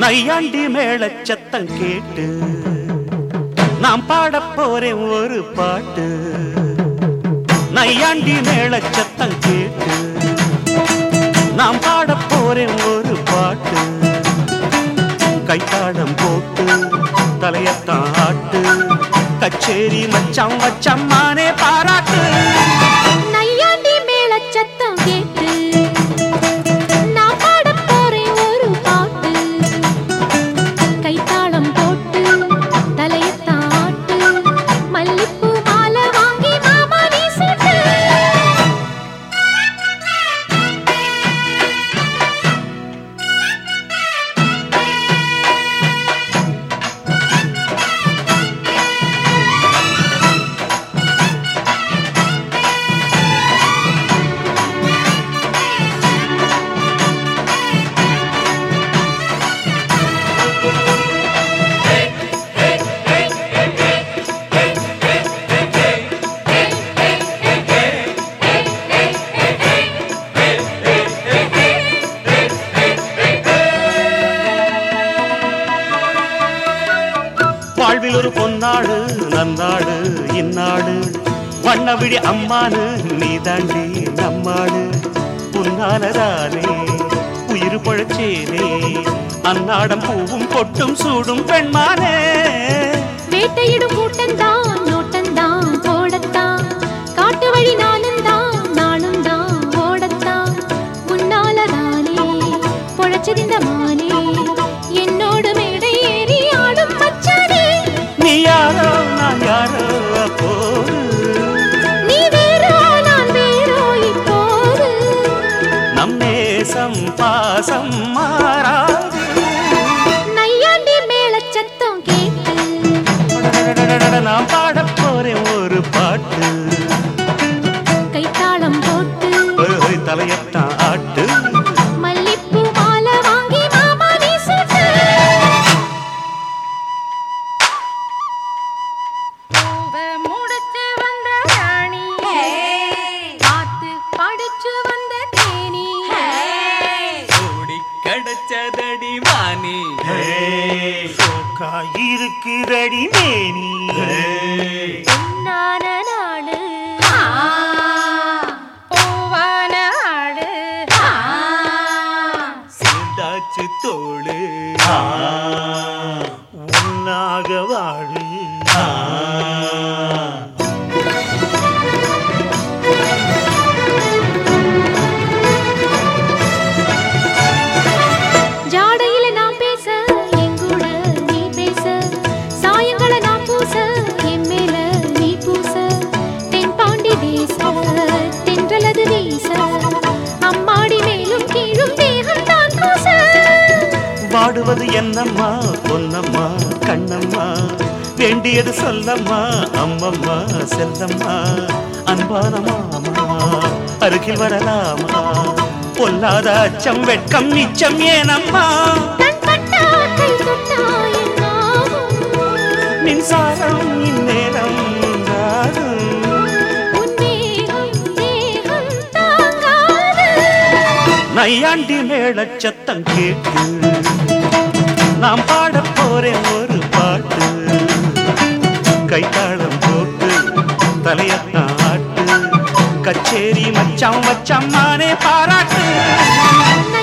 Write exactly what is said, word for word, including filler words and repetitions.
நையாண்டி மேளச் சத்தம் கேட்டு நாம் பாடப் போறேன் ஒரு பாட்டு. நையாண்டி மேளச் சத்தம் கேட்டு நாம் பாடப் போறேன் ஒரு பாட்டு. கைத்தாளம் போட்டு தலையத்தான் ஆட்டு, கச்சேரி மச்சான் வச்சம்மானே பாராட்டு. நையாண்டி மேளச் சத்தம் கேட்டு நான் பாடப் போறேன் ஒரு பாட்டு. கைத்தாளம் போட்டு தலையத்தான் ஆட்டு, மல்லிப்பூ மாலை வாங்கி மாமா நீ சூட்டு. வாழ்வில் ஒரு பொன்னாடு நன்னாடு இந்நாடு, வண்ணவிழி அம்மானு நீ தாண்டி நம்மாடு. உன்னாலதானே உயிர் பழச்சேனே, அன்னாடம் பூவும் பொட்டும் சூடும் பெண்மானே. வேட்டையிடும் கூட்டந்தான் நோட்டந்தான் போடத்தான், காட்டு வழி நானும் தான் நானும் தான் ஓடத்தான். முன்னாலதானே பொழச்சதிந்த மானே, என்னோடு மேடை ஏறி ஆடும் மச்சானே. நீ யாரோ நான் யாரோ அப்போது, நீ வேறோ நான் வேறோ இப்போது. நம் நேசம் பாசம் மாறாது. நையாண்டி மேளச் சத்தம் கேட்டு நான் பாடப் போறேன் ஒரு பாட்டு. கைத்தாளம் போட்டு தலையத்தான் ஆட்டு, மல்லிப்பூ மாலை வாங்கி மாமா நீ சூட்டு. பூவை முடிச்சு வந்த ராணி, பார்த்து படிச்சு வந்த தேனி, ஓடி கிடைச்சதடி வாணி, இருக்கிறடி மேனி. பொன்னான நாடு பூவான ஆடு, சேர்ந்தாச்சு தோளு உன்னாக வாழு. ஜாடையில நான் பேச எங்கூட நீ பேச, சாயங்கள நான் பூச என் மேல நீ பூச. தென்பாண்டி தேச தென்றலது வீச, அம்மாடி மேலும் கீழும் தேகம் தான் பூச. வாடுவது என்னம்மா பொன்னம்மா கண்ணம்மா, வேண்டியது சொல்லம்மா அம்மம்மா செல்லம்மா. அன்பான மாமா அருகில் வரலாமா, பொல்லாத அச்சம் வெட்கம் நிச்சம் ஏனம்மா. கண் பட்டா கை தொட்டா என்னாகும், மின்சாரம் இந்நேரம் உண்டாகும். உன் மேகம் தேகம் தாங்காது. நையாண்டி மேளச் சத்தம் கேட்டு நாம் பாடப் போறேன் ஒரு பாட்டு. கைத்தாளம் போட்டு தலையத்தான் ஆட்டு, கச்சேரி மச்சான் வச்சம்மானே பாராட்டு.